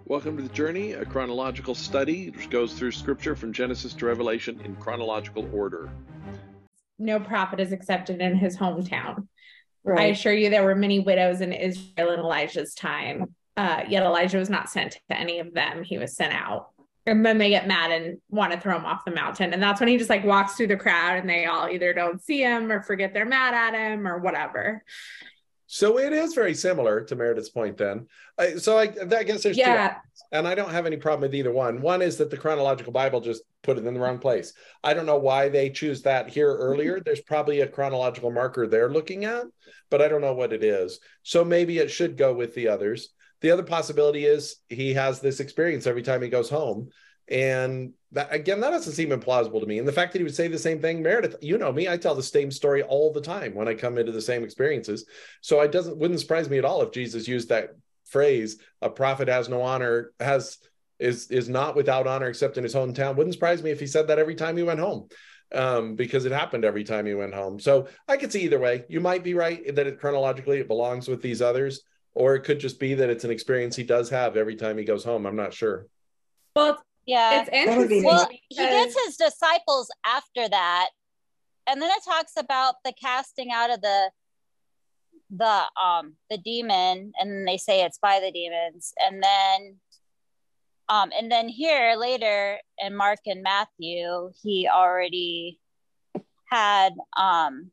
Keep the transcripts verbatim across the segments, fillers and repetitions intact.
Welcome to The Journey, a chronological study which goes through scripture from Genesis to Revelation in chronological order. No prophet is accepted in his hometown. Right. I assure you there were many widows in Israel in Elijah's time, uh, yet Elijah was not sent to any of them. He was sent out. And then they get mad and want to throw him off the mountain. And that's when he just like walks through the crowd and they all either don't see him or forget they're mad at him or whatever. So it is very similar to Meredith's point then. I, so I, I guess there's yeah. two, and I don't have any problem with either one. One is that the chronological Bible just put it in the wrong place. I don't know why they choose that here earlier. There's probably a chronological marker they're looking at, but I don't know what it is. So maybe it should go with the others. The other possibility is he has this experience every time he goes home. And that, again, that doesn't seem implausible to me. And the fact that he would say the same thing, Meredith, you know me, I tell the same story all the time when I come into the same experiences. So it doesn't wouldn't surprise me at all if Jesus used that phrase, a prophet has no honor, has is is not without honor except in his hometown. Wouldn't surprise me if he said that every time he went home, um, because it happened every time he went home. So I could see either way. You might be right that it chronologically it belongs with these others, or it could just be that it's an experience he does have every time he goes home. I'm not sure. Well, yeah, it's interesting. Well, he gets his disciples after that, and then it talks about the casting out of the the um the demon, and they say it's by the demons, and then um and then here later in Mark and Matthew, he already had um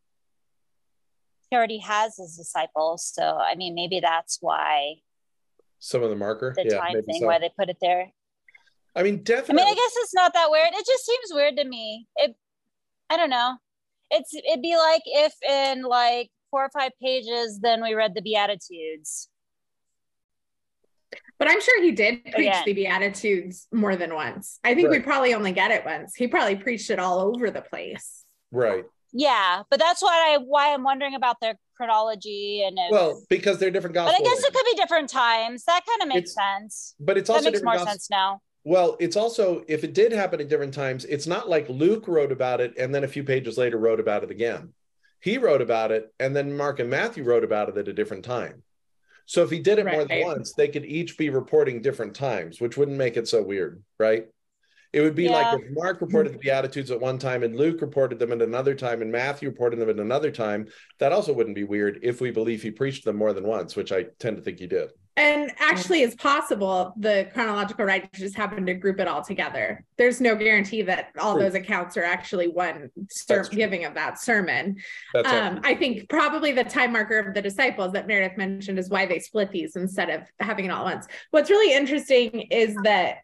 he already has his disciples. So I mean, maybe that's why some of the marker, the yeah, time thing, so. why they put it there. I mean, definitely. I mean, I guess it's not that weird. It just seems weird to me. It, I don't know. It's it'd be like if in like four or five pages, then we read the Beatitudes. But I'm sure he did preach Again. the Beatitudes more than once. I think Right. we probably only get it once. He probably preached it all over the place. Right. Yeah, but that's why I why I'm wondering about their chronology and if, Well, because they're different but gospel. I guess it could be different times. That kind of makes It's- sense. But it's That also makes different more gospel. sense now. Well, it's also, if it did happen at different times, it's not like Luke wrote about it and then a few pages later wrote about it again. He wrote about it and then Mark and Matthew wrote about it at a different time. So if he did it more than Right. once, they could each be reporting different times, which wouldn't make it so weird, right? It would be Yeah. like if Mark reported the Beatitudes at one time and Luke reported them at another time and Matthew reported them at another time. That also wouldn't be weird if we believe he preached them more than once, which I tend to think he did. And actually, it's possible the chronological writers just happened to group it all together. There's no guarantee that all True. those accounts are actually one ser- That's true. giving of that sermon. That's Um, actually- I think probably the time marker of the disciples that Meredith mentioned is why they split these instead of having it all at once. What's really interesting is that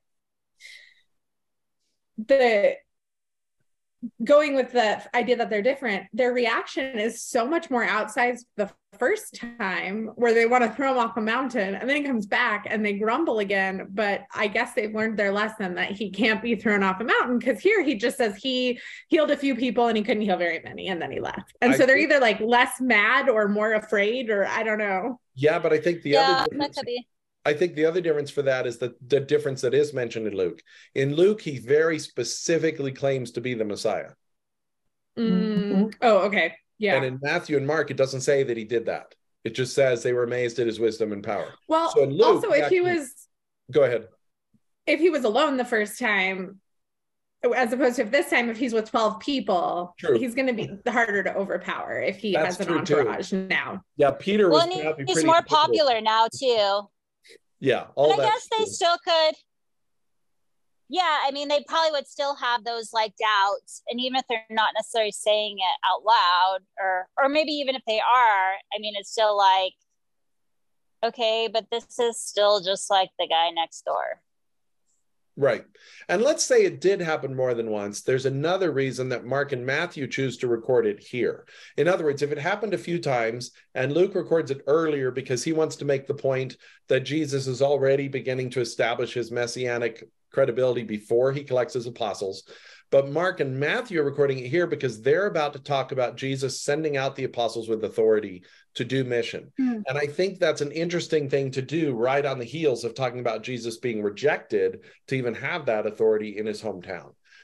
the going with the idea that they're different, their reaction is so much more outsized the first time where they want to throw him off a mountain and then he comes back and they grumble again. But I guess they've learned their lesson that he can't be thrown off a mountain, because here he just says he healed a few people and he couldn't heal very many and then he left. And I so they're think- either like less mad or more afraid, or I don't know. Yeah, but I think the Yeah, other that difference, could be. I think the other difference for that is that the difference that is mentioned in Luke. In Luke, he very specifically claims to be the Messiah. Mm. Oh, okay. Yeah. And in Matthew and Mark, it doesn't say that he did that. It just says they were amazed at his wisdom and power. Well, So in Luke, also if he actually- was Go ahead. if he was alone the first time, as opposed to if this time, if he's with twelve people, True. he's going to be harder to overpower if he That's has an true, too. entourage now. Yeah, Peter Well, was and probably he's pretty more popular. popular now too. Yeah, all But I that. guess they still could. Yeah, I mean, they probably would still have those like doubts, and even if they're not necessarily saying it out loud, or or maybe even if they are, I mean, it's still like, okay, but this is still just like the guy next door. Right. And let's say it did happen more than once. There's another reason that Mark and Matthew choose to record it here. In other words, if it happened a few times and Luke records it earlier because he wants to make the point that Jesus is already beginning to establish his messianic credibility before he collects his apostles. But Mark and Matthew are recording it here because they're about to talk about Jesus sending out the apostles with authority to do mission. Hmm. And I think that's an interesting thing to do right on the heels of talking about Jesus being rejected to even have that authority in his hometown.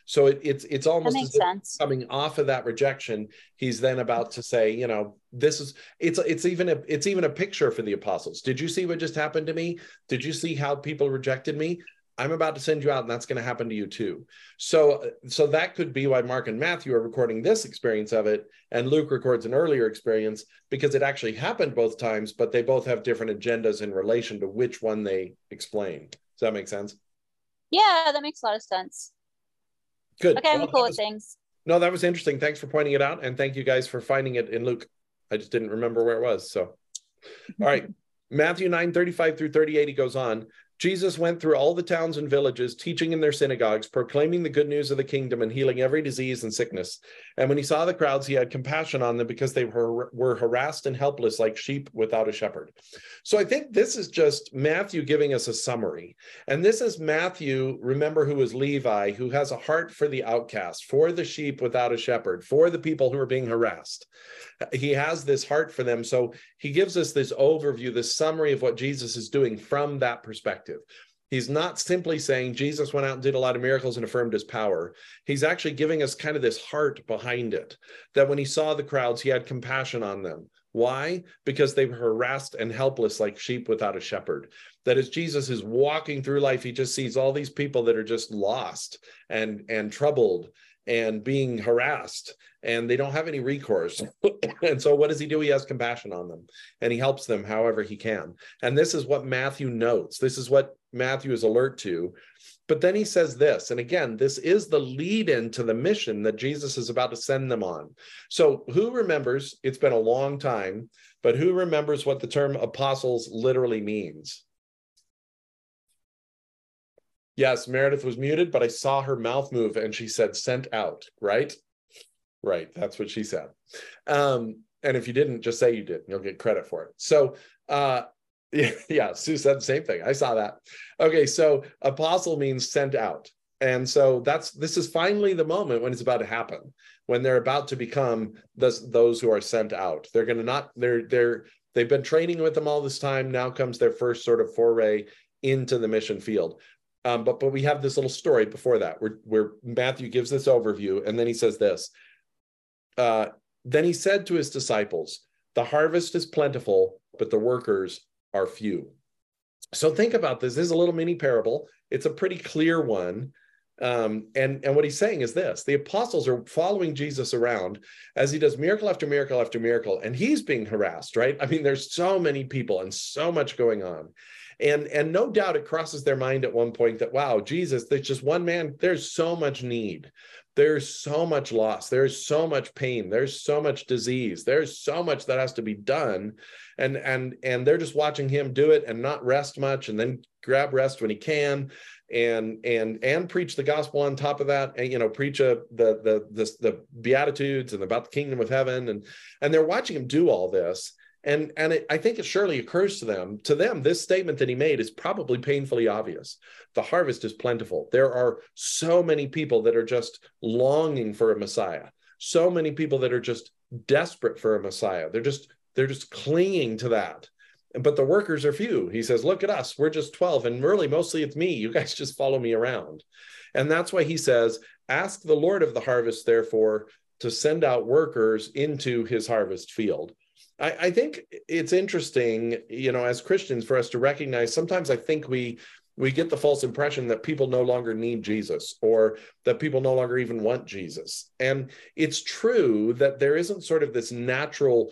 So it, it's it's almost makes as if sense. coming off of that rejection, he's then about to say, you know, this is it's it's even a it's even a picture for the apostles. Did you see what just happened to me? Did you see how people rejected me? I'm about to send you out, and that's going to happen to you too. So, so that could be why Mark and Matthew are recording this experience of it, and Luke records an earlier experience, because it actually happened both times, but they both have different agendas in relation to which one they explain. Does that make sense? Yeah, that makes a lot of sense. Good. Okay, I'm well, cool was, with things. No, that was interesting. Thanks for pointing it out, and thank you guys for finding it in Luke. I just didn't remember where it was. So, all right. Matthew nine, thirty-five through thirty-eight, he goes on. Jesus went through all the towns and villages, teaching in their synagogues, proclaiming the good news of the kingdom and healing every disease and sickness. And when he saw the crowds, he had compassion on them because they were, were harassed and helpless like sheep without a shepherd. So I think this is just Matthew giving us a summary. And this is Matthew, remember, who is Levi, who has a heart for the outcast, for the sheep without a shepherd, for the people who are being harassed. He has this heart for them. So he gives us this overview, this summary of what Jesus is doing from that perspective. He's not simply saying Jesus went out and did a lot of miracles and affirmed his power. He's actually giving us kind of this heart behind it, that when he saw the crowds, he had compassion on them. Why? Because they were harassed and helpless like sheep without a shepherd. That as Jesus is walking through life, he just sees all these people that are just lost and, and troubled and being harassed, and they don't have any recourse. And so what does he do? He has compassion on them, and he helps them however he can. And this is what Matthew notes. This is what Matthew is alert to. But then he says this, and again, this is the lead in to the mission that Jesus is about to send them on. So who remembers, it's been a long time, but who remembers what the term apostles literally means? Yes, Meredith was muted, but I saw her mouth move and she said sent out, right? Right, that's what she said. Um, and if you didn't, just say you did. You'll get credit for it. So, uh, yeah, yeah, Sue said the same thing. I saw that. Okay, so apostle means sent out. And so that's this is finally the moment when it's about to happen, when they're about to become this, those who are sent out. They're going to not, they're, they're, they've been training with them all this time. Now comes their first sort of foray into the mission field. Um, but but we have this little story before that where, where Matthew gives this overview, and then he says this. Uh, then he said to his disciples, the harvest is plentiful, but the workers are few. So think about this. This is a little mini parable. It's a pretty clear one. Um, and, and what he's saying is this. The apostles are following Jesus around as he does miracle after miracle after miracle, and he's being harassed, right? I mean, there's so many people and so much going on. And, and no doubt it crosses their mind at one point that, wow, Jesus, there's just one man, there's so much need. There's so much loss. There's so much pain. There's so much disease. There's so much that has to be done. And, and, and they're just watching him do it and not rest much, and then grab rest when he can, and, and, and preach the gospel on top of that, and, you know, preach a, the, the, the, the Beatitudes and about the kingdom of heaven. And, and they're watching him do all this. And, and it, I think it surely occurs to them, to them, this statement that he made is probably painfully obvious. The harvest is plentiful. There are so many people that are just longing for a Messiah. So many people that are just desperate for a Messiah. They're just, they're just clinging to that. But the workers are few. He says, look at us. We're just twelve. And really, mostly it's me. You guys just follow me around. And that's why he says, ask the Lord of the harvest, therefore, to send out workers into his harvest field. I, I think it's interesting, you know, as Christians, for us to recognize, sometimes I think we we get the false impression that people no longer need Jesus, or that people no longer even want Jesus. And it's true that there isn't sort of this natural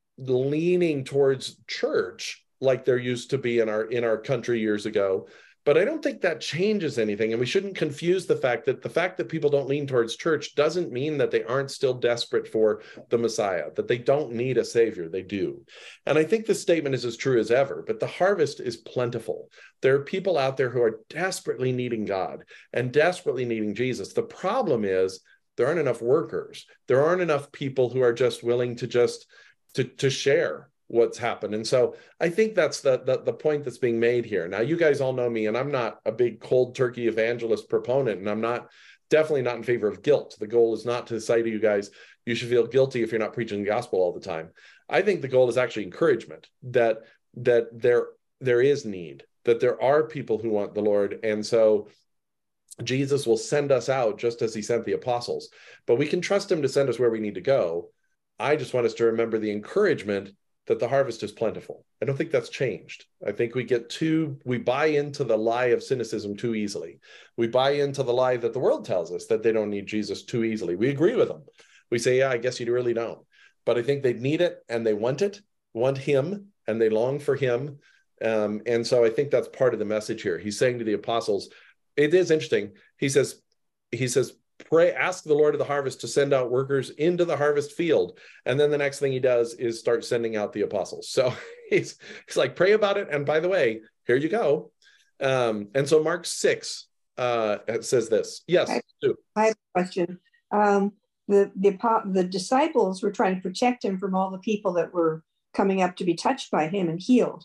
leaning towards church like there used to be in our in our country years ago. But I don't think that changes anything. And we shouldn't confuse the fact that the fact that people don't lean towards church doesn't mean that they aren't still desperate for the Messiah, that they don't need a savior. They do. And I think this statement is as true as ever, but the harvest is plentiful. There are people out there who are desperately needing God and desperately needing Jesus. The problem is there aren't enough workers. There aren't enough people who are just willing to just to, to share what's happened. And so I think that's the, the the point that's being made here. Now, you guys all know me, and I'm not a big cold turkey evangelist proponent, and I'm not definitely not in favor of guilt. The goal is not to say to you guys, you should feel guilty if you're not preaching the gospel all the time. I think the goal is actually encouragement, that that there there is need, that there are people who want the Lord. And so Jesus will send us out just as he sent the apostles, but we can trust him to send us where we need to go. I just want us to remember the encouragement that the harvest is plentiful. I don't think that's changed. I think we get too, we buy into the lie of cynicism too easily. We buy into the lie that the world tells us, that they don't need Jesus, too easily. We agree with them. We say, yeah, I guess you really don't. But I think they need it and they want it, want him, and they long for him. Um, and so I think that's part of the message here. He's saying to the apostles, it is interesting. He says, he says, pray, ask the Lord of the harvest to send out workers into the harvest field. And then the next thing he does is start sending out the apostles. So he's, he's like, pray about it. And by the way, here you go. Um, and so Mark six uh, says this. Yes, I, Sue. I have a question. Um, the, the, the disciples were trying to protect him from all the people that were coming up to be touched by him and healed.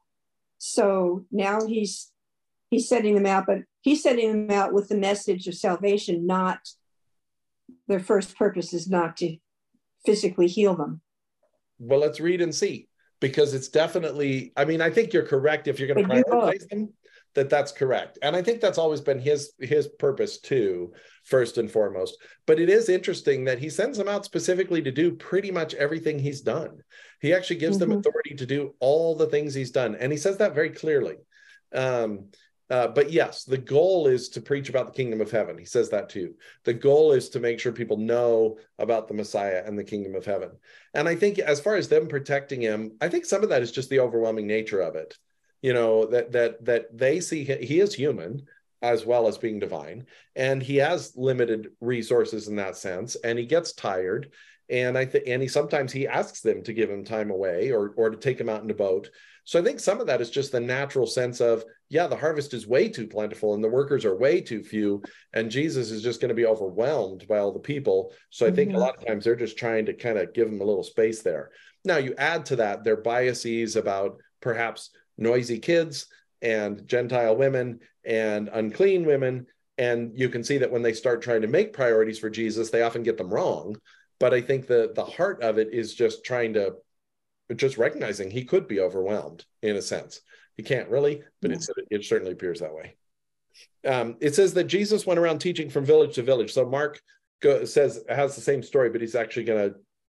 So now he's he's setting them out, but he's setting them out with the message of salvation, not their first purpose is not to physically heal them. Well, let's read and see, because it's definitely, I mean, I think you're correct if you're going to prioritize them, that that's correct. And I think that's always been his, his purpose too, first and foremost. But it is interesting that he sends them out specifically to do pretty much everything he's done. He actually gives mm-hmm. them authority to do all the things he's done. And he says that very clearly. Um, Uh, but yes, the goal is to preach about the kingdom of heaven. He says that too. The goal is to make sure people know about the Messiah and the kingdom of heaven. And I think as far as them protecting him, I think some of that is just the overwhelming nature of it. You know, that that that they see he, he is human as well as being divine, and he has limited resources in that sense, and he gets tired. And I think, and he sometimes he asks them to give him time away or or to take him out in a boat. So I think some of that is just the natural sense of, yeah, the harvest is way too plentiful and the workers are way too few, and Jesus is just going to be overwhelmed by all the people. So I think mm-hmm. a lot of times they're just trying to kind of give him a little space there. Now you add to that their biases about perhaps noisy kids and Gentile women and unclean women, and you can see that when they start trying to make priorities for Jesus, they often get them wrong. But I think the the heart of it is just trying to, just recognizing he could be overwhelmed in a sense. He can't really, but it's, it certainly appears that way. Um, it says that Jesus went around teaching from village to village. So Mark go, says, has the same story, but he's actually going to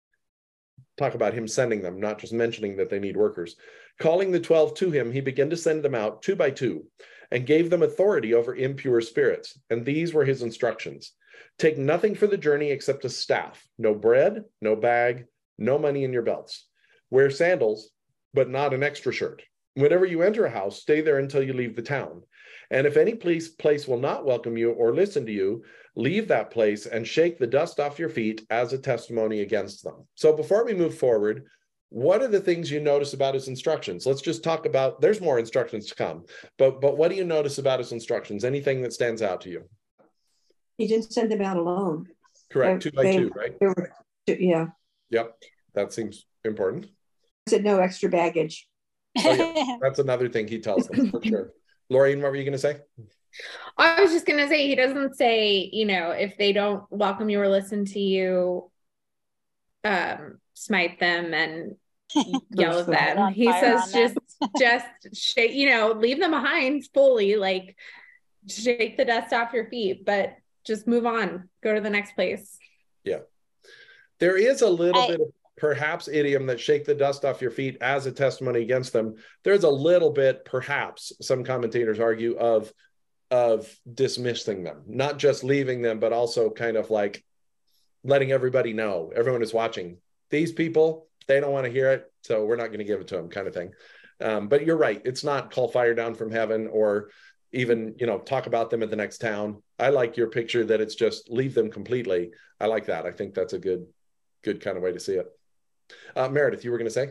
talk about him sending them, not just mentioning that they need workers. Calling the twelve to him, he began to send them out two by two and gave them authority over impure spirits. And these were his instructions. Take nothing for the journey except a staff, no bread, no bag, no money in your belts. Wear sandals, but not an extra shirt. Whenever you enter a house, stay there until you leave the town. And if any place, place will not welcome you or listen to you, leave that place and shake the dust off your feet as a testimony against them. So before we move forward, what are the things you notice about his instructions? Let's just talk about, there's more instructions to come, but, but what do you notice about his instructions? Anything that stands out to you? He didn't send them out alone. Correct, two by they, two, right? Were, yeah. Yep, that seems important. He said no extra baggage. Oh, yeah. That's another thing he tells them, for sure. Laureen, what were you going to say? I was just going to say, he doesn't say, you know, if they don't welcome you or listen to you, um, smite them and yell at them. He says just, just shake, you know, leave them behind fully, like shake the dust off your feet, but just move on, go to the next place. Yeah. There is a little I, bit of perhaps idiom that shake the dust off your feet as a testimony against them. There's a little bit, perhaps, some commentators argue, of, of dismissing them, not just leaving them, but also kind of like letting everybody know, everyone is watching. These people, they don't want to hear it, so we're not going to give it to them, kind of thing. Um, but you're right. It's not call fire down from heaven or even, you know, talk about them at the next town. I like your picture that it's just leave them completely. I like that. I think that's a good, good kind of way to see it. Uh, Meredith, you were going to say?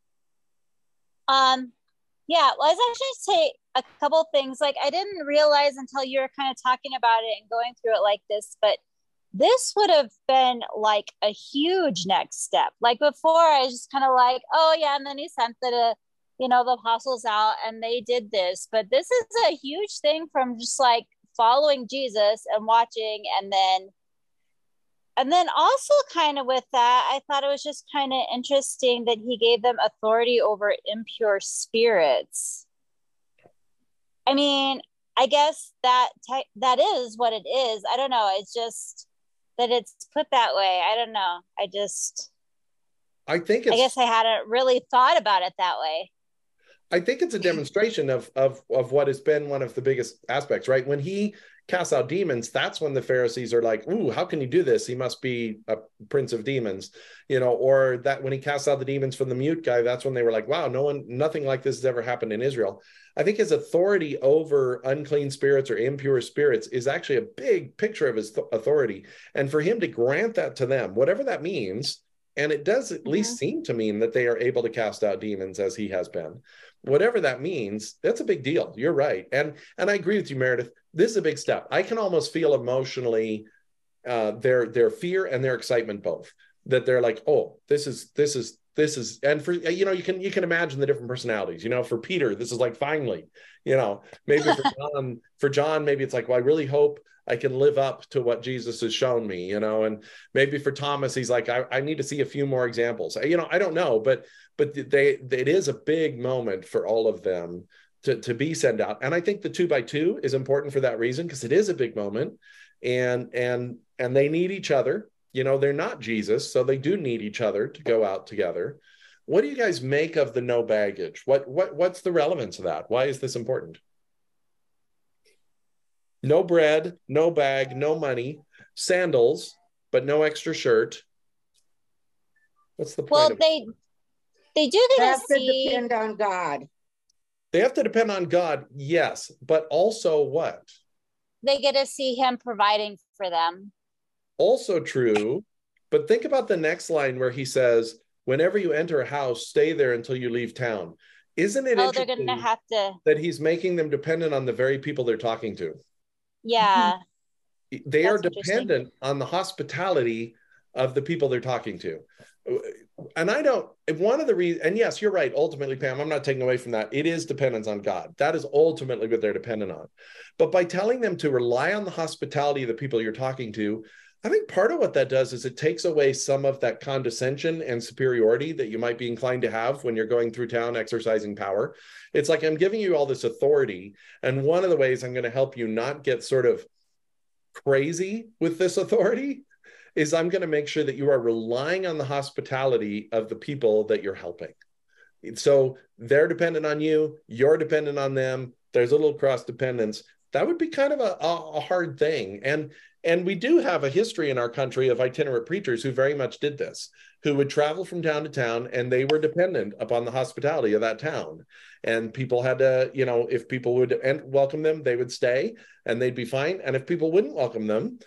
Um, yeah, well, I was actually say a couple of things. Like, I didn't realize until you were kind of talking about it and going through it like this, but this would have been like a huge next step. Like before, I was just kind of like, oh yeah, and then he sent the, uh, you know, the apostles out and they did this. But this is a huge thing from just like following Jesus and watching, and then And then also kind of with that, I thought it was just kind of interesting that he gave them authority over impure spirits. I mean, I guess that te- that is what it is. I don't know. It's just that it's put that way. I don't know. I just, I think it's, I guess I hadn't really thought about it that way. I think it's a demonstration of, of, of what has been one of the biggest aspects, right? When he casts out demons, that's when the Pharisees are like, ooh, how can you do this? He must be a prince of demons, you know, or that when he casts out the demons from the mute guy, that's when they were like, wow, no one, nothing like this has ever happened in Israel. I think his authority over unclean spirits or impure spirits is actually a big picture of his th- authority. And for him to grant that to them, whatever that means, and it does at mm-hmm. least seem to mean that they are able to cast out demons as he has been. Whatever that means, that's a big deal. You're right. And, and I agree with you, Meredith. This is a big step. I can almost feel emotionally uh, their, their fear and their excitement both, that they're like, oh, this is, this is, this is, and for, you know, you can, you can imagine the different personalities, you know, for Peter, this is like, finally, you know, maybe for John, for John, maybe it's like, well, I really hope I can live up to what Jesus has shown me, you know, and maybe for Thomas, he's like, I, I need to see a few more examples, you know, I don't know, but, but they, it is a big moment for all of them to, to be sent out. And I think the two by two is important for that reason, because it is a big moment, and, and, and they need each other. You know, they're not Jesus, so they do need each other to go out together. What do you guys make of the no baggage? What, what, what's the relevance of that? Why is this important? No bread, no bag, no money, sandals, but no extra shirt. What's the point? Well, of they it? they do get They have to see. to depend on God. They have to depend on God, yes, but also what? They get to see him providing for them. Also true, but think about the next line where he says, whenever you enter a house, stay there until you leave town. Isn't it oh, they're interesting gonna have to... that he's making them dependent on the very people they're talking to? Yeah. They That's are dependent on the hospitality of the people they're talking to. And I don't, one of the reasons, and yes, you're right, ultimately, Pam, I'm not taking away from that. It is dependence on God. That is ultimately what they're dependent on. But by telling them to rely on the hospitality of the people you're talking to, I think part of what that does is it takes away some of that condescension and superiority that you might be inclined to have when you're going through town exercising power. It's like, I'm giving you all this authority, and one of the ways I'm going to help you not get sort of crazy with this authority is I'm going to make sure that you are relying on the hospitality of the people that you're helping. So they're dependent on you, you're dependent on them, there's a little cross dependence. That would be kind of a, a hard thing. And And we do have a history in our country of itinerant preachers who very much did this, who would travel from town to town, and they were dependent upon the hospitality of that town. And people had to, you know, if people would welcome them, they would stay and they'd be fine. And if people wouldn't welcome them,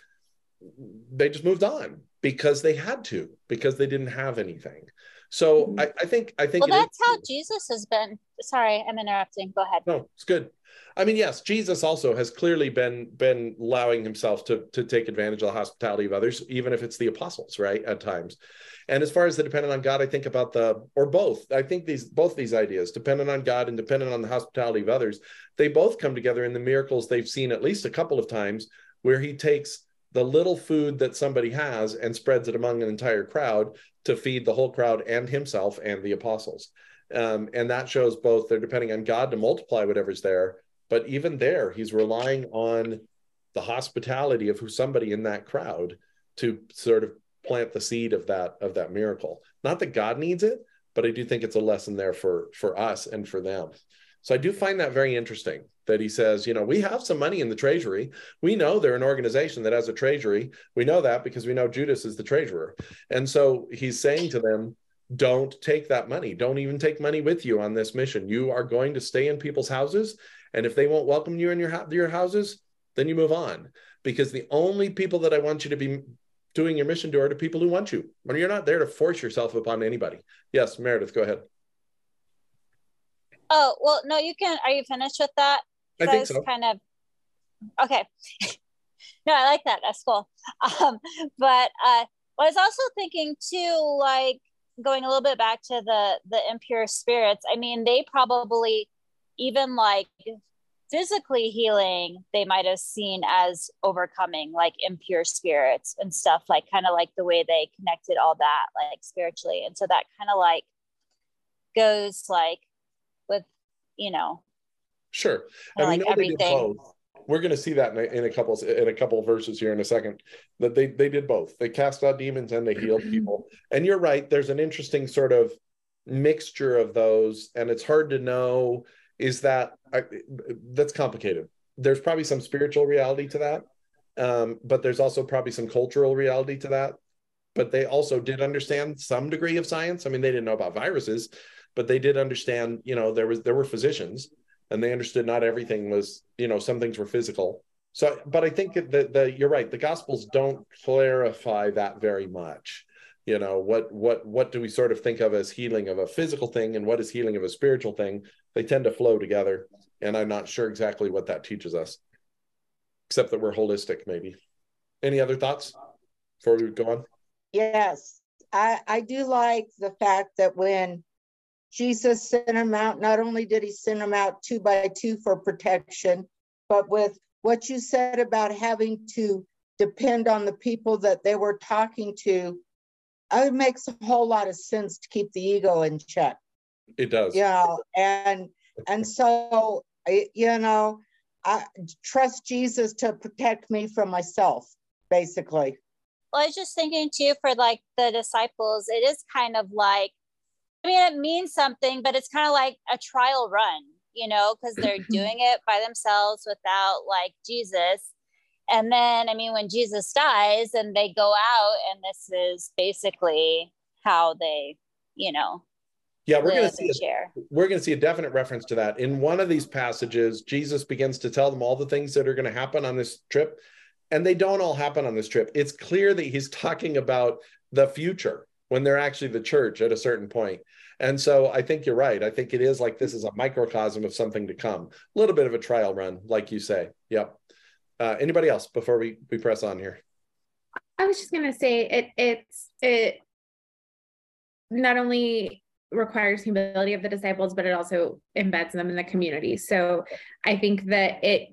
they just moved on because they had to, because they didn't have anything. So mm-hmm. I, I think, I think. Well, that's how Jesus has been. Sorry, I'm interrupting. Go ahead. No, it's good. I mean, yes, Jesus also has clearly been been allowing himself to, to take advantage of the hospitality of others, even if it's the apostles, right, at times. And as far as the dependent on God, I think about the, or both, I think these, both these ideas, dependent on God and dependent on the hospitality of others, they both come together in the miracles they've seen at least a couple of times, where he takes the little food that somebody has and spreads it among an entire crowd to feed the whole crowd and himself and the apostles. Um, and that shows both they're depending on God to multiply whatever's there, but even there, he's relying on the hospitality of who somebody in that crowd to sort of plant the seed of that of that miracle. Not that God needs it, but I do think it's a lesson there for, for us and for them. So I do find that very interesting that he says, you know, we have some money in the treasury. We know they're an organization that has a treasury. We know that because we know Judas is the treasurer. And so he's saying to them, don't take that money. Don't even take money with you on this mission. You are going to stay in people's houses. And if they won't welcome you in your, your houses, then you move on. Because the only people that I want you to be doing your mission to are the people who want you. When you're not there to force yourself upon anybody. Yes, Meredith, go ahead. Oh, well, no, you can. Are you finished with that? I think so. Kind of. Okay. No, I like that. That's cool. Um, but uh, I was also thinking too, like going a little bit back to the the impure spirits. I mean, they probably even like physically healing, they might have seen as overcoming like impure spirits and stuff, like kind of like the way they connected all that like spiritually. And so that kind of like goes like with, you know, sure. And like we know everything. they did both. we're going to see that in a, in a couple in a couple of verses here in a second, that they they did both. They cast out demons and they healed people. And you're right, there's an interesting sort of mixture of those, and it's hard to know, is that I, that's complicated. There's probably some spiritual reality to that, um, but there's also probably some cultural reality to that. But they also did understand some degree of science. I mean, they didn't know about viruses, but they did understand, you know, there was there were physicians, and they understood not everything was, you know, some things were physical. So, but I think that the, the you're right, the Gospels don't clarify that very much. You know, what what what do we sort of think of as healing of a physical thing, and what is healing of a spiritual thing? They tend to flow together, and I'm not sure exactly what that teaches us, except that we're holistic, maybe. Any other thoughts before we go on? Yes, I, I do like the fact that when Jesus sent them out, not only did he send them out two by two for protection, but with what you said about having to depend on the people that they were talking to, it makes a whole lot of sense to keep the ego in check. It does. Yeah, you know, and and so, you know, I trust Jesus to protect me from myself, basically. Well, I was just thinking too, for like the disciples, it is kind of like, I mean, it means something, but it's kind of like a trial run, you know, because they're doing it by themselves without like Jesus. And then, I mean, when Jesus dies and they go out, and this is basically how they, you know, yeah, we're going to see a, we're going to see a definite reference to that in one of these passages. Jesus begins to tell them all the things that are going to happen on this trip. And they don't all happen on this trip. It's clear that he's talking about the future when they're actually the church at a certain point. And so I think you're right. I think it is like this is a microcosm of something to come. A little bit of a trial run, like you say. Yep. Uh, anybody else before we, we press on here? I was just going to say it. It's it not only requires humility of the disciples, but it also embeds them in the community. So I think that it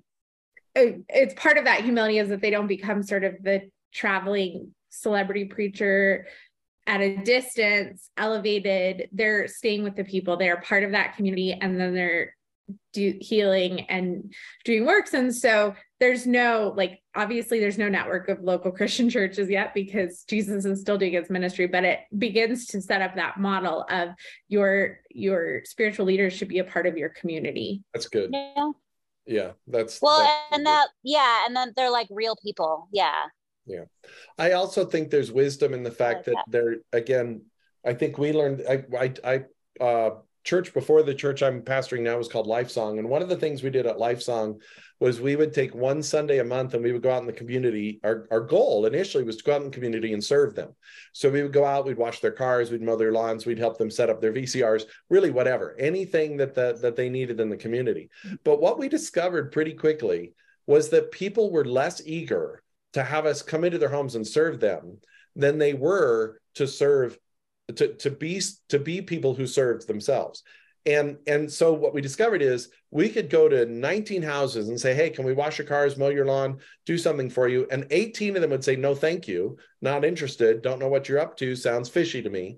it's part of that humility is that they don't become sort of the traveling celebrity preacher at a distance, elevated. They're staying with the people. They're part of that community, and then they're do healing and doing works. And so there's no, like, obviously there's no network of local Christian churches yet because Jesus is still doing his ministry, but it begins to set up that model of your, your spiritual leaders should be a part of your community. That's good. Yeah. Yeah, that's well, that's and that, yeah, and then they're like real people. Yeah. Yeah. I also think there's wisdom in the fact like that, that they're, again, I think we learned, I, I, I, uh, church before the church I'm pastoring now was called Lifesong. And one of the things we did at Lifesong was we would take one Sunday a month and we would go out in the community. Our, our goal initially was to go out in the community and serve them. So we would go out, we'd wash their cars, we'd mow their lawns, we'd help them set up their V C Rs, really whatever, anything that, the, that they needed in the community. But what we discovered pretty quickly was that people were less eager to have us come into their homes and serve them than they were to serve To, to be to be people who served themselves. And, and so what we discovered is we could go to nineteen houses and say, hey, can we wash your cars, mow your lawn, do something for you? And eighteen of them would say, no, thank you, not interested, don't know what you're up to, sounds fishy to me.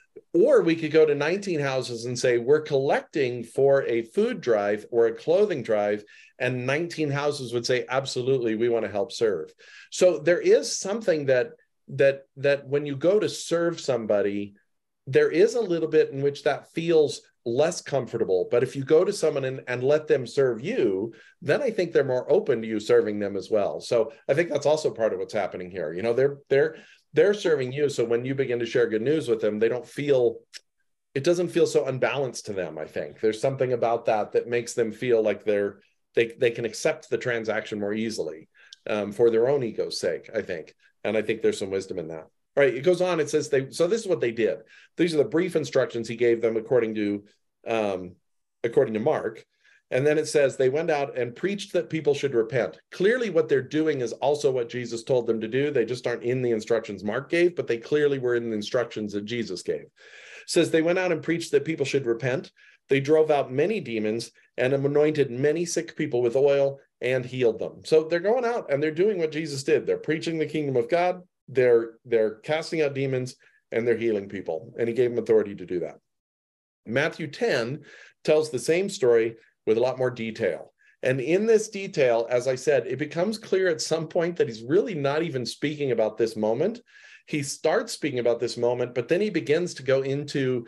Or we could go to nineteen houses and say, we're collecting for a food drive or a clothing drive, and nineteen houses would say, absolutely, we want to help serve. So there is something that that that when you go to serve somebody, there is a little bit in which that feels less comfortable. But if you go to someone and, and let them serve you, then I think they're more open to you serving them as well. So I think that's also part of what's happening here. You know, they're they're they're serving you. So when you begin to share good news with them, they don't feel, it doesn't feel so unbalanced to them. I think there's something about that that makes them feel like they're they they can accept the transaction more easily um, for their own ego's sake, I think. And I think there's some wisdom in that. All right, it goes on. It says they. So this is what they did. These are the brief instructions he gave them according to, um, according to Mark. And then it says they went out and preached that people should repent. Clearly, what they're doing is also what Jesus told them to do. They just aren't in the instructions Mark gave, but they clearly were in the instructions that Jesus gave. It says they went out and preached that people should repent. They drove out many demons and anointed many sick people with oil and healed them. So they're going out and they're doing what Jesus did. They're preaching the kingdom of God. They're, they're casting out demons and they're healing people. And he gave them authority to do that. Matthew ten tells the same story with a lot more detail. And in this detail, as I said, it becomes clear at some point that he's really not even speaking about this moment. He starts speaking about this moment, but then he begins to go into,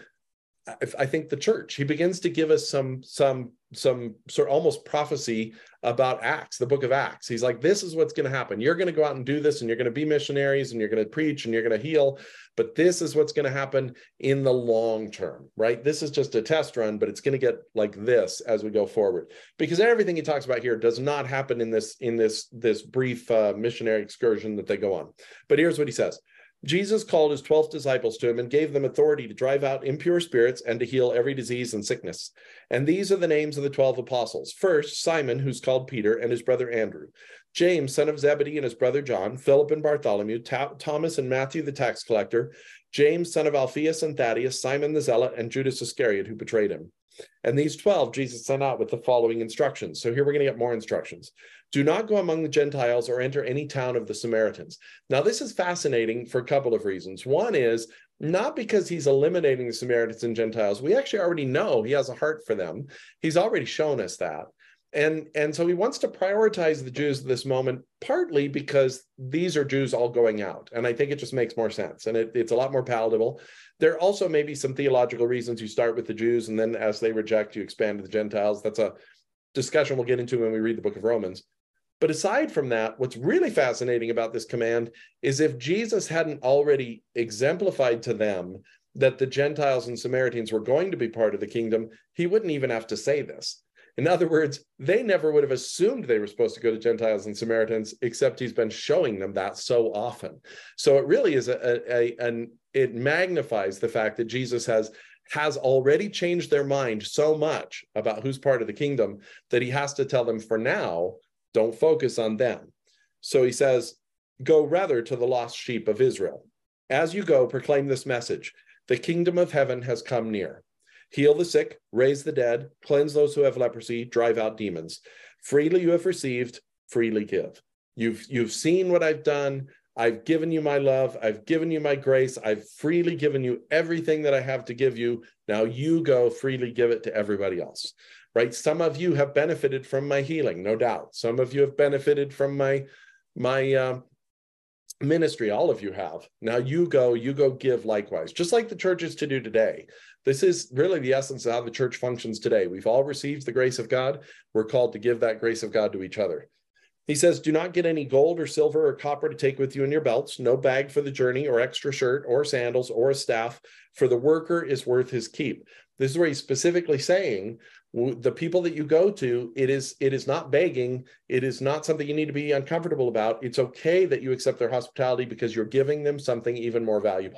I think, the church. He begins to give us some, some, some sort of almost prophecy about Acts, the book of Acts. He's like, this is what's going to happen. You're going to go out and do this, and you're going to be missionaries, and you're going to preach, and you're going to heal. But this is what's going to happen in the long term, right? This is just a test run, but it's going to get like this as we go forward. Because everything he talks about here does not happen in this, in this, this brief uh, missionary excursion that they go on. But here's what he says. Jesus called his twelve disciples to him and gave them authority to drive out impure spirits and to heal every disease and sickness. And these are the names of the twelve apostles. First, Simon, who's called Peter, and his brother Andrew. James, son of Zebedee, and his brother John. Philip and Bartholomew. Ta- Thomas and Matthew, the tax collector. James, son of Alphaeus and Thaddeus. Simon the Zealot, and Judas Iscariot, who betrayed him. And these twelve Jesus sent out with the following instructions. So here we're going to get more instructions. Do not go among the Gentiles or enter any town of the Samaritans. Now, this is fascinating for a couple of reasons. One is not because he's eliminating the Samaritans and Gentiles. We actually already know he has a heart for them. He's already shown us that. And, and so he wants to prioritize the Jews at this moment, partly because these are Jews all going out. And I think it just makes more sense. And it, it's a lot more palatable. There also may be some theological reasons. You start with the Jews, and then as they reject, you expand to the Gentiles. That's a discussion we'll get into when we read the book of Romans. But aside from that, what's really fascinating about this command is if Jesus hadn't already exemplified to them that the Gentiles and Samaritans were going to be part of the kingdom, he wouldn't even have to say this. In other words, they never would have assumed they were supposed to go to Gentiles and Samaritans, except he's been showing them that so often. So it really is a, a, a an it magnifies the fact that Jesus has has already changed their mind so much about who's part of the kingdom that he has to tell them, for now, don't focus on them. So he says, go rather to the lost sheep of Israel. As you go, proclaim this message. The kingdom of heaven has come near. Heal the sick, raise the dead, cleanse those who have leprosy, drive out demons. Freely you have received, freely give. You've, you've seen what I've done. I've given you my love. I've given you my grace. I've freely given you everything that I have to give you. Now you go freely give it to everybody else, right? Some of you have benefited from my healing, no doubt. Some of you have benefited from my, my uh, ministry. All of you have. Now you go, you go give likewise, just like the church is to do today. This is really the essence of how the church functions today. We've all received the grace of God. We're called to give that grace of God to each other. He says, do not get any gold or silver or copper to take with you in your belts, no bag for the journey or extra shirt or sandals or a staff, for the worker is worth his keep. This is where he's specifically saying the people that you go to, it is, it is not begging. It is not something you need to be uncomfortable about. It's okay that you accept their hospitality because you're giving them something even more valuable.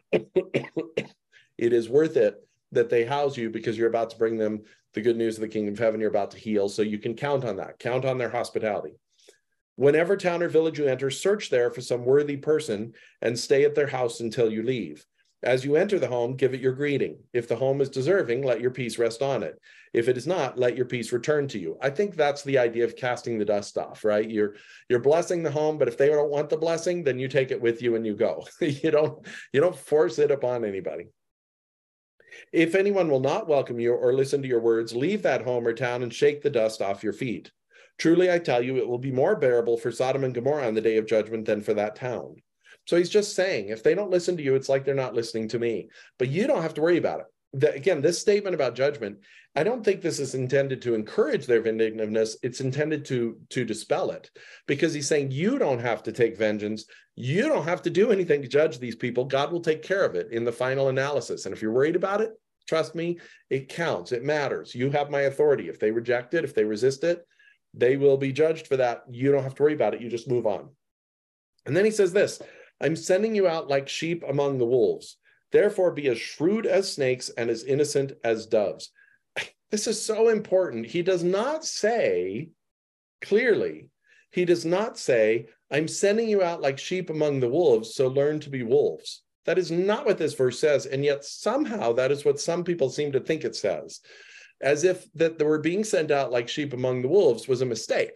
It is worth it that they house you because you're about to bring them the good news of the kingdom of heaven. You're about to heal. So you can count on that. Count on their hospitality. Whenever town or village you enter, search there for some worthy person and stay at their house until you leave. As you enter the home, give it your greeting. If the home is deserving, let your peace rest on it. If it is not, let your peace return to you. I think that's the idea of casting the dust off, right? You're, you're blessing the home, but if they don't want the blessing, then you take it with you and you go. you don't, you don't force it upon anybody. If anyone will not welcome you or listen to your words, leave that home or town and shake the dust off your feet. Truly, I tell you, it will be more bearable for Sodom and Gomorrah on the day of judgment than for that town. So he's just saying, if they don't listen to you, it's like they're not listening to me. But you don't have to worry about it. The, again, this statement about judgment, I don't think this is intended to encourage their vindictiveness. It's intended to, to dispel it. Because he's saying, you don't have to take vengeance. You don't have to do anything to judge these people. God will take care of it in the final analysis. And if you're worried about it, trust me, it counts. It matters. You have my authority. If they reject it, if they resist it, they will be judged for that. You don't have to worry about it. You just move on. And then he says this, I'm sending you out like sheep among the wolves. Therefore, be as shrewd as snakes and as innocent as doves. This is so important. He does not say clearly, he does not say, I'm sending you out like sheep among the wolves, so learn to be wolves. That is not what this verse says. And yet somehow that is what some people seem to think it says, as if that they were being sent out like sheep among the wolves was a mistake.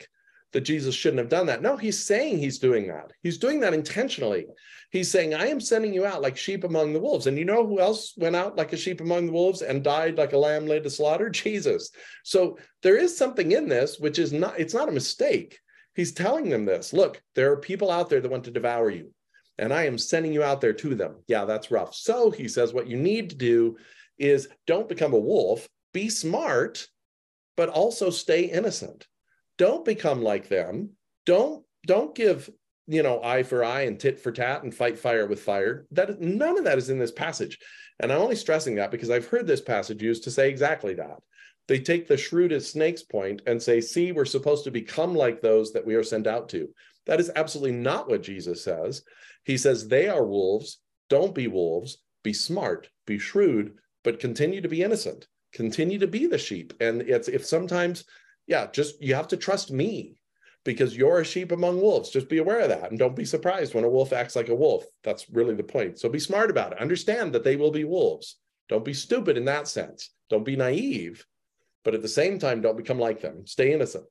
that Jesus shouldn't have done that. No, he's saying he's doing that. He's doing that intentionally. He's saying, I am sending you out like sheep among the wolves. And you know who else went out like a sheep among the wolves and died like a lamb laid to slaughter? Jesus. So there is something in this, which is not, it's not a mistake. He's telling them this. Look, there are people out there that want to devour you, and I am sending you out there to them. Yeah, that's rough. So he says, what you need to do is don't become a wolf, be smart, but also stay innocent. Don't become like them. Don't, don't give, you know, eye for eye and tit for tat and fight fire with fire. That, none of that is in this passage. And I'm only stressing that because I've heard this passage used to say exactly that. They take the shrewdest snake's point and say, see, we're supposed to become like those that we are sent out to. That is absolutely not what Jesus says. He says, they are wolves. Don't be wolves. Be smart, be shrewd, but continue to be innocent. Continue to be the sheep. And it's if sometimes, yeah, just you have to trust me because you're a sheep among wolves. Just be aware of that. And don't be surprised when a wolf acts like a wolf. That's really the point. So be smart about it. Understand that they will be wolves. Don't be stupid in that sense. Don't be naive. But at the same time, don't become like them. Stay innocent.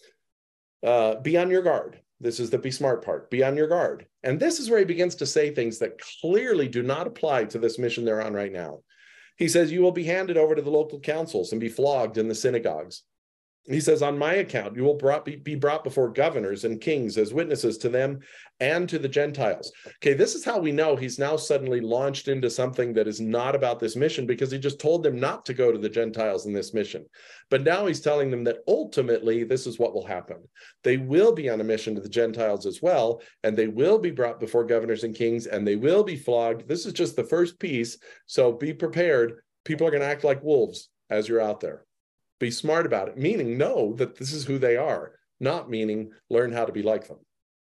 Uh, be on your guard. This is the be smart part. Be on your guard. And this is where he begins to say things that clearly do not apply to this mission they're on right now. He says, you will be handed over to the local councils and be flogged in the synagogues. He says, on my account, you will brought, be, be brought before governors and kings as witnesses to them and to the Gentiles. Okay, this is how we know he's now suddenly launched into something that is not about this mission because he just told them not to go to the Gentiles in this mission. But now he's telling them that ultimately this is what will happen. They will be on a mission to the Gentiles as well, and they will be brought before governors and kings, and they will be flogged. This is just the first piece, so be prepared. People are going to act like wolves as you're out there. Be smart about it, meaning know that this is who they are, not meaning learn how to be like them.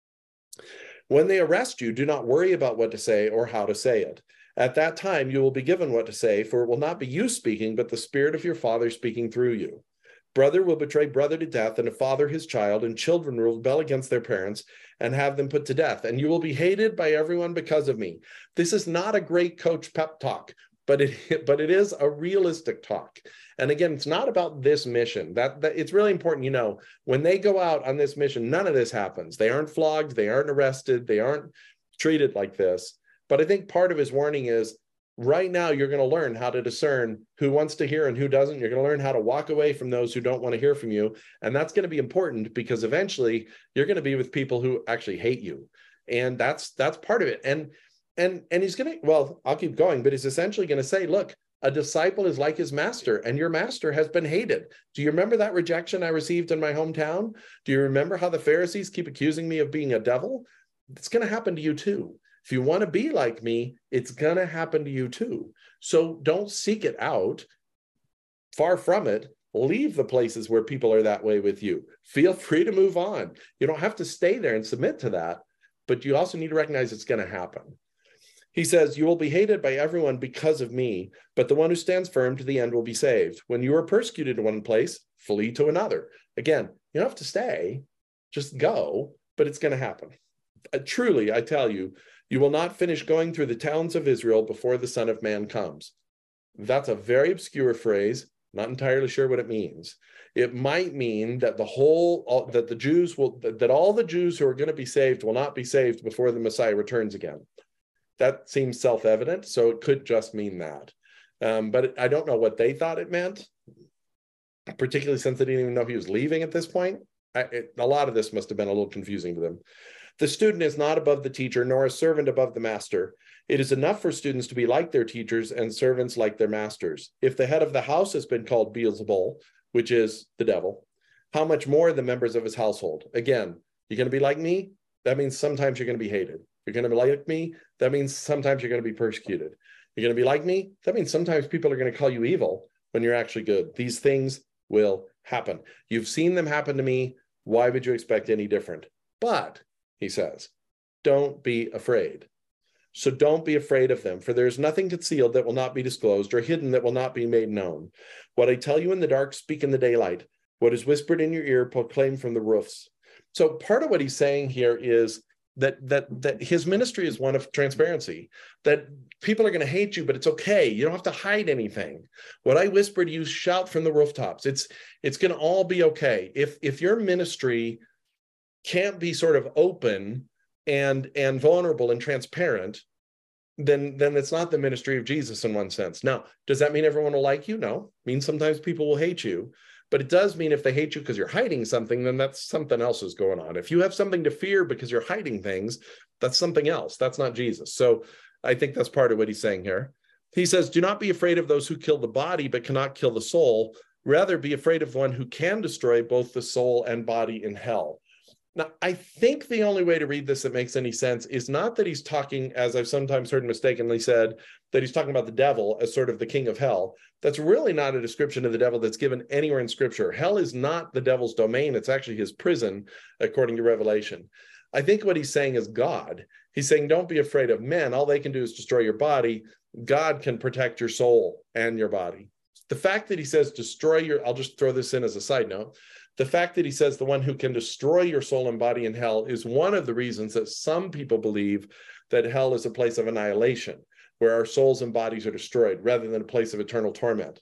When they arrest you, do not worry about what to say or how to say it. At that time, you will be given what to say, for it will not be you speaking, but the Spirit of your Father speaking through you. Brother will betray brother to death, and a father his child, and children will rebel against their parents and have them put to death. And you will be hated by everyone because of me. This is not a great coach pep talk, but it, but it is a realistic talk. And again, it's not about this mission. That, that it's really important, you know, when they go out on this mission, none of this happens. They aren't flogged, they aren't arrested, they aren't treated like this. But I think part of his warning is, right now, you're going to learn how to discern who wants to hear and who doesn't. You're going to learn how to walk away from those who don't want to hear from you. And that's going to be important because eventually you're going to be with people who actually hate you. And that's that's part of it. And and and he's going to, well, I'll keep going, but he's essentially going to say, look, a disciple is like his master, and your master has been hated. Do you remember that rejection I received in my hometown? Do you remember how the Pharisees keep accusing me of being a devil? It's going to happen to you too. If you want to be like me, it's going to happen to you too. So don't seek it out. Far from it. Leave the places where people are that way with you. Feel free to move on. You don't have to stay there and submit to that, but you also need to recognize it's going to happen. He says, you will be hated by everyone because of me, but the one who stands firm to the end will be saved. When you are persecuted in one place, flee to another. Again, you don't have to stay, just go, but it's going to happen. Uh, truly, I tell you, you will not finish going through the towns of Israel before the Son of Man comes. That's a very obscure phrase. Not entirely sure what it means. It might mean that the whole, all, that the Jews will, that all the Jews who are going to be saved will not be saved before the Messiah returns again. That seems self-evident, so it could just mean that. Um, but I don't know what they thought it meant, particularly since they didn't even know he was leaving at this point. I, it, a lot of this must have been a little confusing to them. The student is not above the teacher, nor a servant above the master. It is enough for students to be like their teachers and servants like their masters. If the head of the house has been called Beelzebul, which is the devil, how much more the members of his household? Again, you're going to be like me? That means sometimes you're going to be hated. You're going to be like me? That means sometimes you're going to be persecuted. You're going to be like me? That means sometimes people are going to call you evil when you're actually good. These things will happen. You've seen them happen to me. Why would you expect any different? But, he says, don't be afraid. So don't be afraid of them, for there is nothing concealed that will not be disclosed, or hidden that will not be made known. What I tell you in the dark, speak in the daylight. What is whispered in your ear, proclaim from the roofs. So part of what he's saying here is that that that his ministry is one of transparency, that people are going to hate you, but it's okay. You don't have to hide anything. What I whispered, you shout from the rooftops. It's it's going to all be okay. If if your ministry can't be sort of open and and vulnerable and transparent, then then it's not the ministry of Jesus in one sense. Now, does that mean everyone will like you? No. It means sometimes people will hate you. But it does mean if they hate you because you're hiding something, then that's something else is going on. If you have something to fear because you're hiding things, that's something else. That's not Jesus. So I think that's part of what he's saying here. He says, do not be afraid of those who kill the body but cannot kill the soul. Rather, be afraid of one who can destroy both the soul and body in hell. Now, I think the only way to read this that makes any sense is not that he's talking, as I've sometimes heard mistakenly said, that he's talking about the devil as sort of the king of hell. That's really not a description of the devil that's given anywhere in Scripture. Hell is not the devil's domain. It's actually his prison, according to Revelation. I think what he's saying is God. He's saying, don't be afraid of men. All they can do is destroy your body. God can protect your soul and your body. The fact that he says destroy your, I'll just throw this in as a side note. The fact that he says the one who can destroy your soul and body in hell is one of the reasons that some people believe that hell is a place of annihilation, where our souls and bodies are destroyed rather than a place of eternal torment.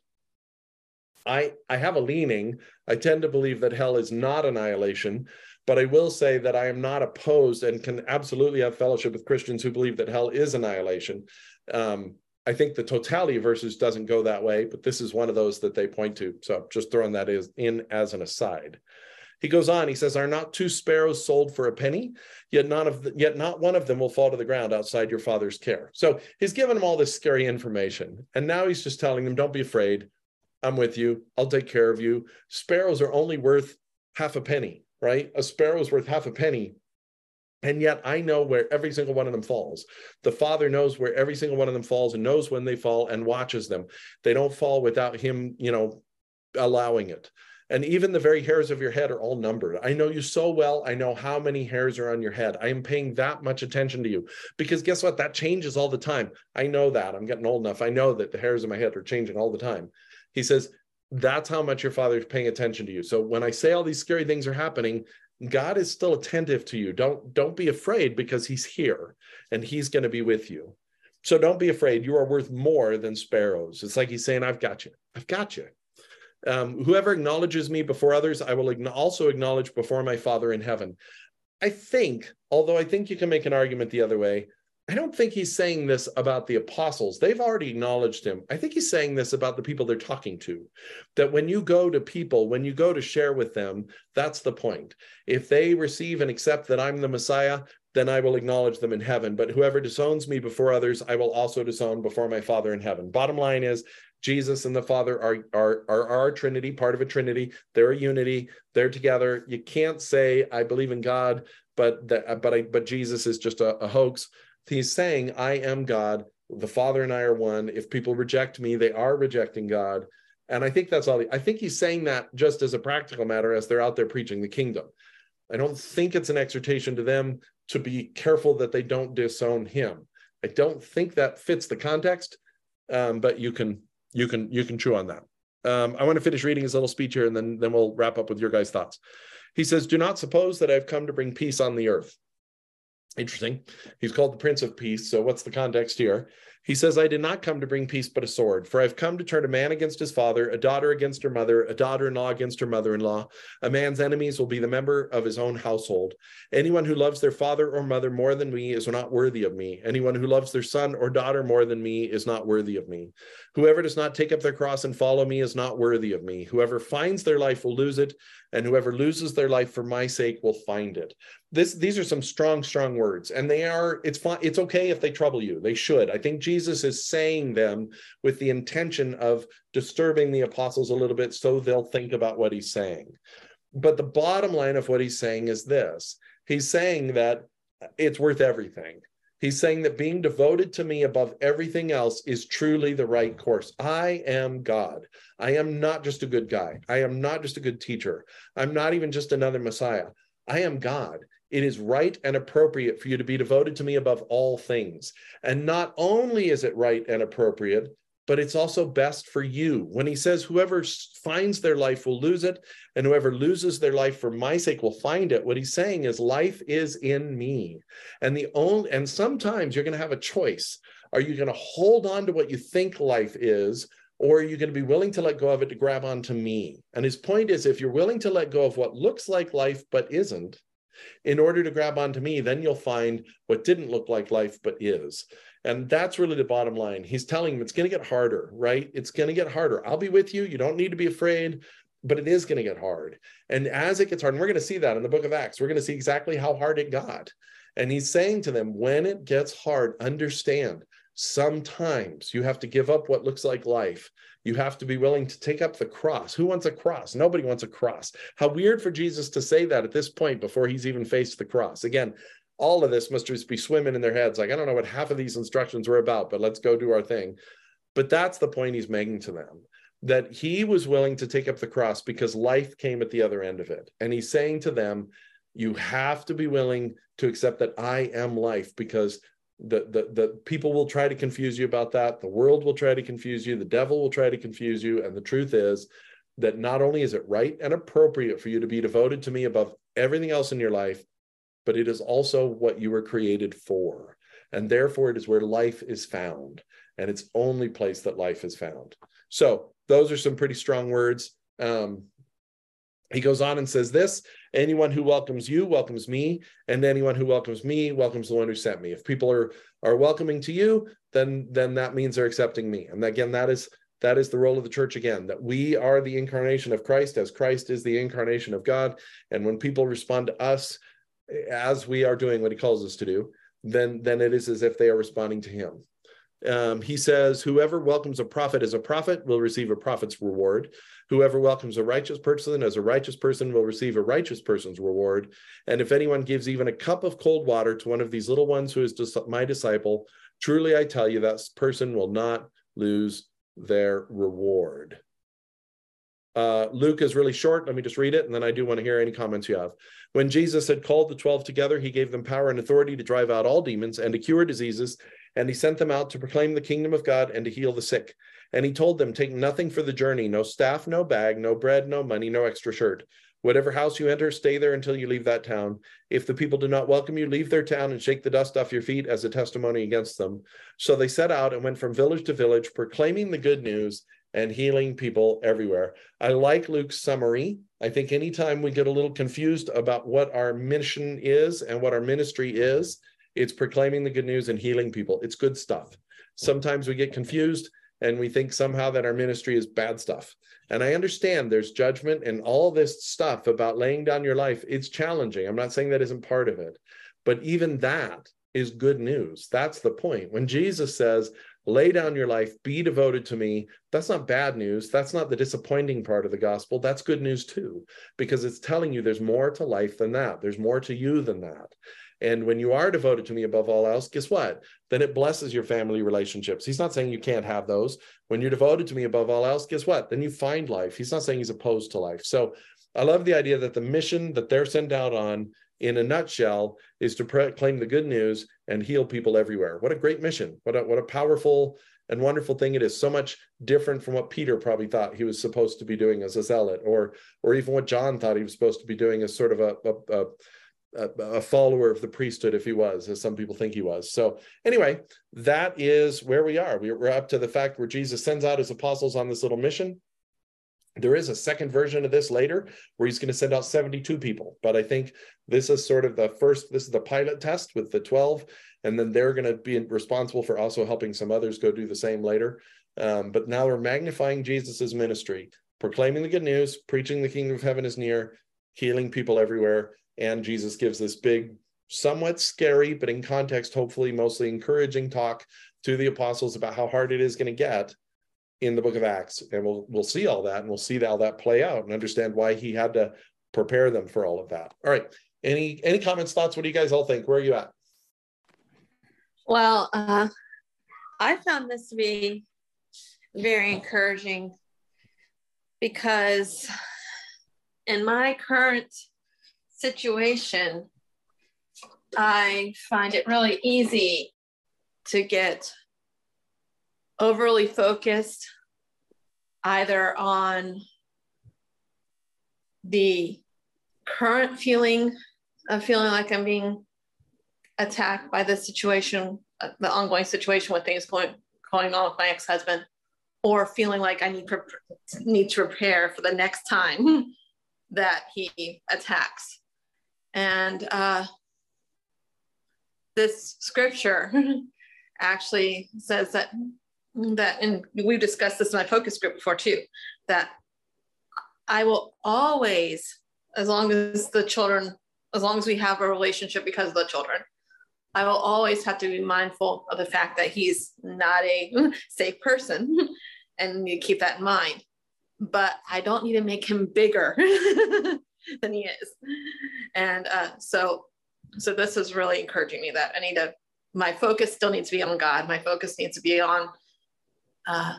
I, I have a leaning. I tend to believe that hell is not annihilation, but I will say that I am not opposed and can absolutely have fellowship with Christians who believe that hell is annihilation. Um, I think the totality of verses doesn't go that way, but this is one of those that they point to. So just throwing that in as an aside. He goes on, he says, are not two sparrows sold for a penny? Yet none of the, yet not one of them will fall to the ground outside your Father's care. So he's given them all this scary information. And now he's just telling them, don't be afraid. I'm with you. I'll take care of you. Sparrows are only worth half a penny, right? A sparrow is worth half a penny. And yet I know where every single one of them falls. The Father knows where every single one of them falls and knows when they fall and watches them. They don't fall without him, you know, allowing it. And even the very hairs of your head are all numbered. I know you so well. I know how many hairs are on your head. I am paying that much attention to you because guess what? That changes all the time. I know that. I'm getting old enough. I know that the hairs of my head are changing all the time. He says, that's how much your Father is paying attention to you. So when I say all these scary things are happening, God is still attentive to you. Don't, don't be afraid because he's here and he's going to be with you. So don't be afraid. You are worth more than sparrows. It's like he's saying, I've got you. I've got you. Um, whoever acknowledges me before others, I will also acknowledge before my Father in heaven. I think, although I think you can make an argument the other way, I don't think he's saying this about the apostles. They've already acknowledged him. I think he's saying this about the people they're talking to, that when you go to people, when you go to share with them, that's the point. If they receive and accept that I'm the Messiah, then I will acknowledge them in heaven. But whoever disowns me before others, I will also disown before my Father in heaven. Bottom line is, Jesus and the Father are, are, are, are a Trinity, part of a Trinity. They're a unity. They're together. You can't say, I believe in God, but, that, but, I, but Jesus is just a, a hoax. He's saying, I am God. The Father and I are one. If people reject me, they are rejecting God. And I think that's all. He, I think he's saying that just as a practical matter as they're out there preaching the kingdom. I don't think it's an exhortation to them to be careful that they don't disown him. I don't think that fits the context, um, but you can you can you can chew on that. Um, I want to finish reading his little speech here, and then then we'll wrap up with your guys' thoughts. He says, "Do not suppose that I've come to bring peace on the earth." Interesting. He's called the Prince of Peace. So what's the context here? He says, I did not come to bring peace, but a sword. For I've come to turn a man against his father, a daughter against her mother, a daughter-in-law against her mother-in-law. A man's enemies will be the member of his own household. Anyone who loves their father or mother more than me is not worthy of me. Anyone who loves their son or daughter more than me is not worthy of me. Whoever does not take up their cross and follow me is not worthy of me. Whoever finds their life will lose it, and whoever loses their life for my sake will find it. This, these are some strong, strong words, and they are, it's fine. It's okay if they trouble you. They should. I think Jesus is saying them with the intention of disturbing the apostles a little bit so they'll think about what he's saying. But the bottom line of what he's saying is this. He's saying that it's worth everything. He's saying that being devoted to me above everything else is truly the right course. I am God. I am not just a good guy. I am not just a good teacher. I'm not even just another Messiah. I am God. It is right and appropriate for you to be devoted to me above all things. And not only is it right and appropriate, but it's also best for you. When he says, whoever finds their life will lose it, and whoever loses their life for my sake will find it, what he's saying is life is in me. And the only, and sometimes you're going to have a choice. Are you going to hold on to what you think life is, or are you going to be willing to let go of it to grab onto me? And his point is, if you're willing to let go of what looks like life but isn't, In order to grab onto me, then you'll find what didn't look like life, but is. And that's really the bottom line. He's telling them it's going to get harder, right? It's going to get harder. I'll be with you. You don't need to be afraid, but it is going to get hard. And as it gets hard, and we're going to see that in the book of Acts, we're going to see exactly how hard it got. And he's saying to them, when it gets hard, understand, sometimes you have to give up what looks like life. You have to be willing to take up the cross. Who wants a cross? Nobody wants a cross. How weird for Jesus to say that at this point before he's even faced the cross. Again, all of this must just be swimming in their heads. Like, I don't know what half of these instructions were about, but let's go do our thing. But that's the point he's making to them, that he was willing to take up the cross because life came at the other end of it. And he's saying to them, you have to be willing to accept that I am life, because The, the, the people will try to confuse you about that. The world will try to confuse you. The devil will try to confuse you. And the truth is that not only is it right and appropriate for you to be devoted to me above everything else in your life, but it is also what you were created for. And therefore, it is where life is found. And it's only place that life is found. So those are some pretty strong words. Um, He goes on and says this, anyone who welcomes you welcomes me, and anyone who welcomes me welcomes the one who sent me. If people are, are welcoming to you, then, then that means they're accepting me. And again, that is, that is the role of the church again, that we are the incarnation of Christ as Christ is the incarnation of God. And when people respond to us as we are doing what he calls us to do, then, then it is as if they are responding to him. Um, he says, whoever welcomes a prophet as a prophet will receive a prophet's reward. Whoever welcomes a righteous person as a righteous person will receive a righteous person's reward. And if anyone gives even a cup of cold water to one of these little ones who is my disciple, truly I tell you, that person will not lose their reward. Uh, Luke is really short. Let me just read it, and then I do want to hear any comments you have. When Jesus had called the twelve together, he gave them power and authority to drive out all demons and to cure diseases, and he sent them out to proclaim the kingdom of God and to heal the sick. And he told them, take nothing for the journey, no staff, no bag, no bread, no money, no extra shirt. Whatever house you enter, stay there until you leave that town. If the people do not welcome you, leave their town and shake the dust off your feet as a testimony against them. So they set out and went from village to village, proclaiming the good news and healing people everywhere. I like Luke's summary. I think anytime we get a little confused about what our mission is and what our ministry is, it's proclaiming the good news and healing people. It's good stuff. Sometimes we get confused and we think somehow that our ministry is bad stuff. And I understand there's judgment and all this stuff about laying down your life. It's challenging. I'm not saying that isn't part of it, but even that is good news. That's the point. When Jesus says, lay down your life, be devoted to me, that's not bad news. That's not the disappointing part of the gospel. That's good news too, because it's telling you there's more to life than that. There's more to you than that. And when you are devoted to me above all else, guess what? Then it blesses your family relationships. He's not saying you can't have those. When you're devoted to me above all else, guess what? Then you find life. He's not saying he's opposed to life. So I love the idea that the mission that they're sent out on, in a nutshell, is to proclaim the good news and heal people everywhere. What a great mission. What a, what a powerful and wonderful thing it is. So much different from what Peter probably thought he was supposed to be doing as a zealot, or, or even what John thought he was supposed to be doing as sort of a, a, a a follower of the priesthood, if he was, as some people think he was. So anyway, that is where we are. We're up to the fact where Jesus sends out his apostles on this little mission. There is a second version of this later where he's going to send out seventy-two people. But I think this is sort of the first, this is the pilot test with the twelve. And then they're going to be responsible for also helping some others go do the same later. Um, but now we're magnifying Jesus's ministry, proclaiming the good news, preaching the kingdom of heaven is near, healing people everywhere. And Jesus gives this big, somewhat scary, but in context, hopefully mostly encouraging talk to the apostles about how hard it is going to get in the book of Acts. And we'll we'll see all that, and we'll see how that play out and understand why he had to prepare them for all of that. All right. Any any comments, thoughts? What do you guys all think? Where are you at? Well, uh, I found this to be very encouraging because in my current situation, I find it really easy to get overly focused either on the current feeling of feeling like I'm being attacked by the situation, the ongoing situation with things going, going on with my ex-husband, or feeling like I need, need to prepare for the next time that he attacks. And uh, this scripture actually says that, that, and we've discussed this in my focus group before too, that I will always, as long as the children, as long as we have a relationship because of the children, I will always have to be mindful of the fact that he's not a safe person, and you keep that in mind. But I don't need to make him bigger than he is. And uh, so, so this is really encouraging me that I need to, my focus still needs to be on God. My focus needs to be on uh,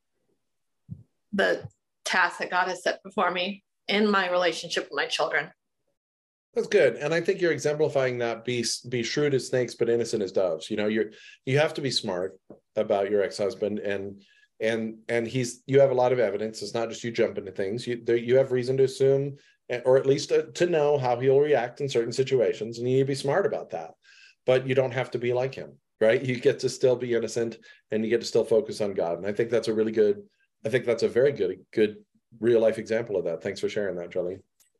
the task that God has set before me in my relationship with my children. That's good. And I think you're exemplifying that be be shrewd as snakes, but innocent as doves. You know, you're you have to be smart about your ex-husband, and and and he's you have a lot of evidence. It's not just you jump into things. You there, you have reason to assume, or at least to, to know how he'll react in certain situations, and you need to be smart about that. But you don't have to be like him, right? You get to still be innocent, and you get to still focus on God. And I think that's a really good, I think that's a very good, good real life example of that. Thanks for sharing that, Jolene.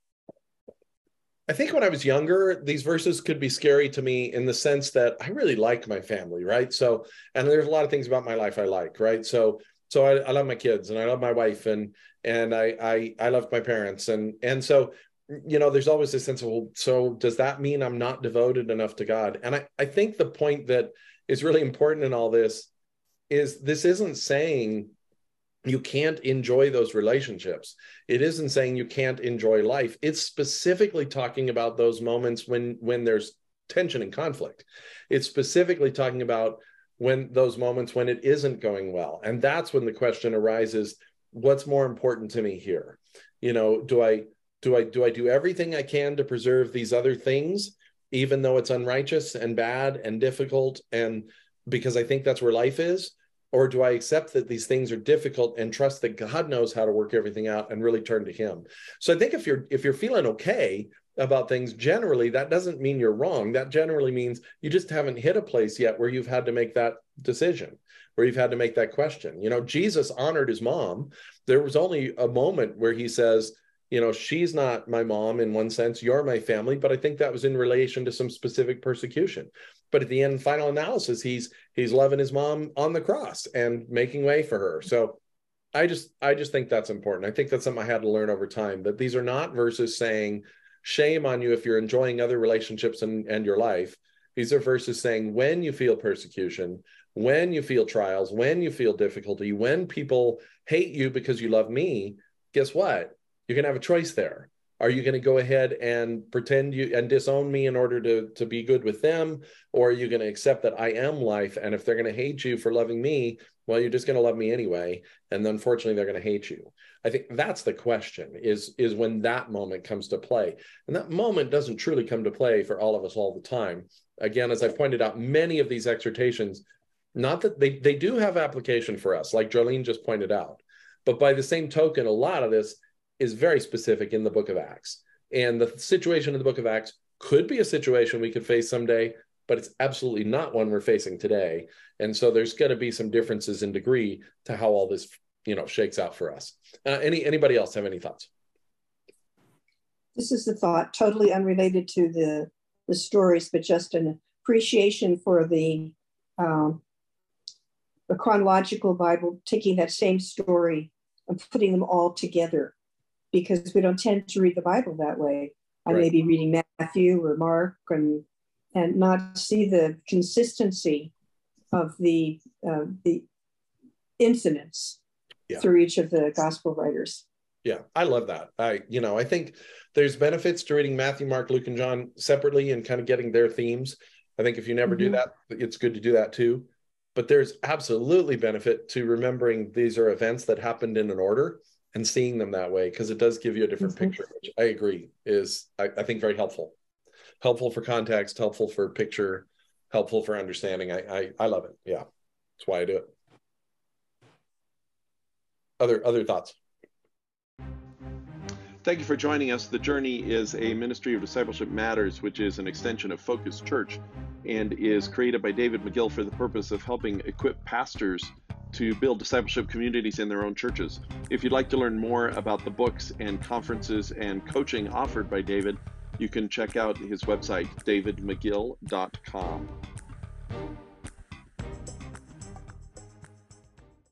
I think when I was younger, these verses could be scary to me in the sense that I really like my family, right? So, and there's a lot of things about my life I like, right? So, so I, I love my kids, and I love my wife, and and I I I love my parents, and and so, you know, there's always this sense of, well, so does that mean I'm not devoted enough to God? And I I think the point that is really important in all this is this isn't saying you can't enjoy those relationships. It isn't saying you can't enjoy life. It's specifically talking about those moments when, when there's tension and conflict. It's specifically talking about when those moments when it isn't going well. And that's when the question arises, what's more important to me here? You know, do I, do I, do I do everything I can to preserve these other things, even though it's unrighteous and bad and difficult, and because I think that's where life is? Or do I accept that these things are difficult and trust that God knows how to work everything out and really turn to him? So I think if you're if you're feeling okay about things, generally, that doesn't mean you're wrong. That generally means you just haven't hit a place yet where you've had to make that decision, where you've had to make that question. You know, Jesus honored his mom. There was only a moment where he says, you know, she's not my mom in one sense, you're my family, but I think that was in relation to some specific persecution. But at the end, final analysis, he's he's loving his mom on the cross and making way for her. So I just I just think that's important. I think that's something I had to learn over time, that these are not verses saying, shame on you if you're enjoying other relationships and, and your life. These are verses saying, when you feel persecution, when you feel trials, when you feel difficulty, when people hate you because you love me, guess what? You're going to have a choice there. Are you going to go ahead and pretend you and disown me in order to, to be good with them? Or are you going to accept that I am life? And if they're going to hate you for loving me, well, you're just going to love me anyway. And unfortunately, they're going to hate you. I think that's the question, is, is when that moment comes to play. And that moment doesn't truly come to play for all of us all the time. Again, as I pointed out, many of these exhortations, not that they, they do have application for us, like Jolene just pointed out. But by the same token, a lot of this is very specific in the book of Acts. And the situation in the book of Acts could be a situation we could face someday, but it's absolutely not one we're facing today. And so there's going to be some differences in degree to how all this, you know, shakes out for us. Uh, any anybody else have any thoughts? This is the thought, totally unrelated to the, the stories, but just an appreciation for the, um, the chronological Bible, taking that same story and putting them all together, because we don't tend to read the Bible that way. I Right. may be reading Matthew or Mark and and not see the consistency of the uh, the incidents Yeah. through each of the gospel writers. Yeah, I love that. I, you know, I think there's benefits to reading Matthew, Mark, Luke, and John separately and kind of getting their themes. I think if you never do Mhm. that, it's good to do that too. But there's absolutely benefit to remembering these are events that happened in an order and seeing them that way, because it does give you a different Mhm. picture, which I agree is, I, I think, very helpful. Helpful for context, helpful for picture, helpful for understanding. I, I, I love it. Yeah, that's why I do it. Other, other thoughts? Thank you for joining us. The Journey is a ministry of Discipleship Matters, which is an extension of Focus Church and is created by David McGill for the purpose of helping equip pastors to build discipleship communities in their own churches. If you'd like to learn more about the books and conferences and coaching offered by David, you can check out his website, david mcgill dot com.